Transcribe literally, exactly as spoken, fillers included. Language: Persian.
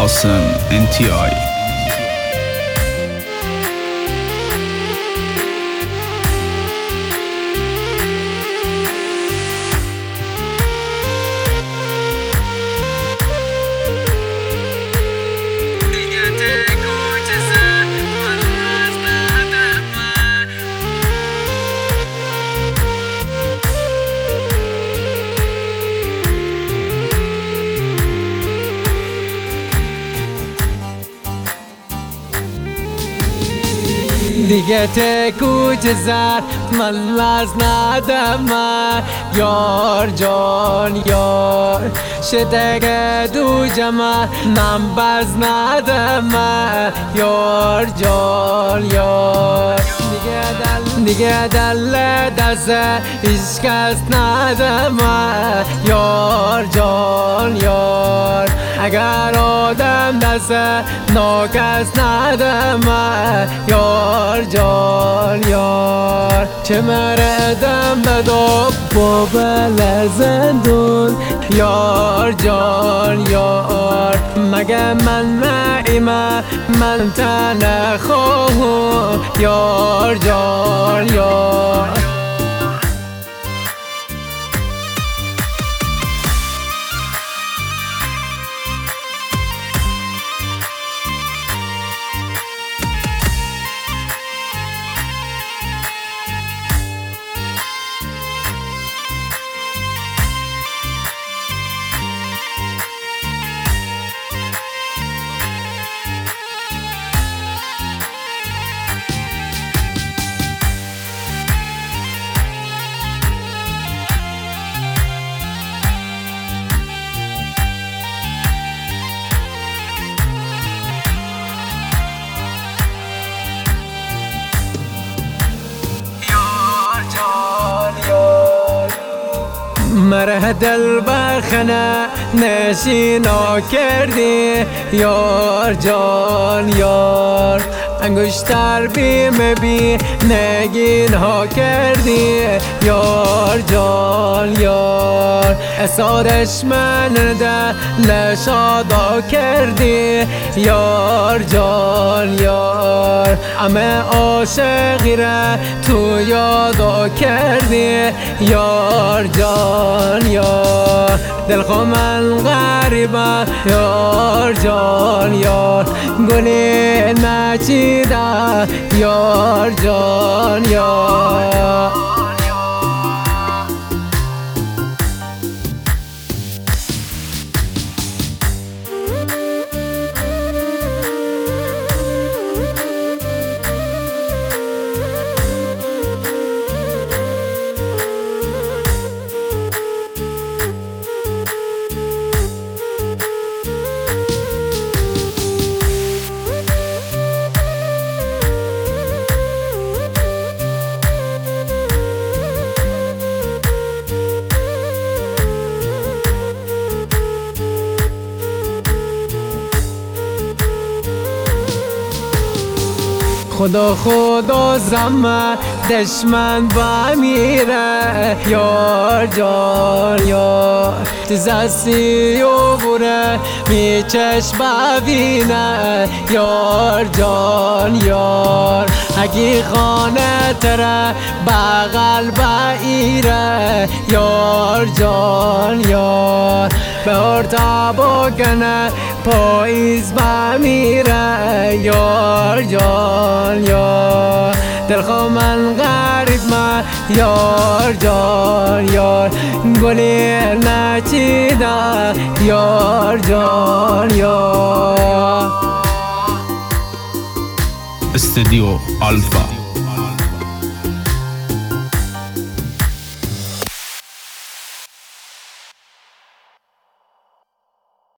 قاسم ان تی آی. دیگه تکو زد من از ندم من یار جان یار شده که دو جمع من باز ندم من یار جان یار دیگه دل دیگه دل دست عشق است ندم من یار جان یار اگر آدم دست ناکس ندم من یار جان یار چه مردم بدو با بل زندون یار جان یار مگه من نعیمه من تنخواه یار جان یار مره دل برخنه نشینا کردی یار جان یار انگشتر بیم بی نگین ها کردی یار جان یار اصارش من ده لشادا کردی یار جان یار همه عاشقی را تو یادا کردی یار جان یار دل خو من غریبه یار جان یار گلی نچیده یار جان یار خدا خدا زمه دشمن با میره یار جان یار تزسی و بوره می چشم ببینه یار جان یار اگی خانه تره بغل بایره یار جان یار به ارتا بکنه پاییز بمیره یار جان یار دل خو من غریب ما یار جان یار گلی نچیده یار جان یار استودیو آلفا.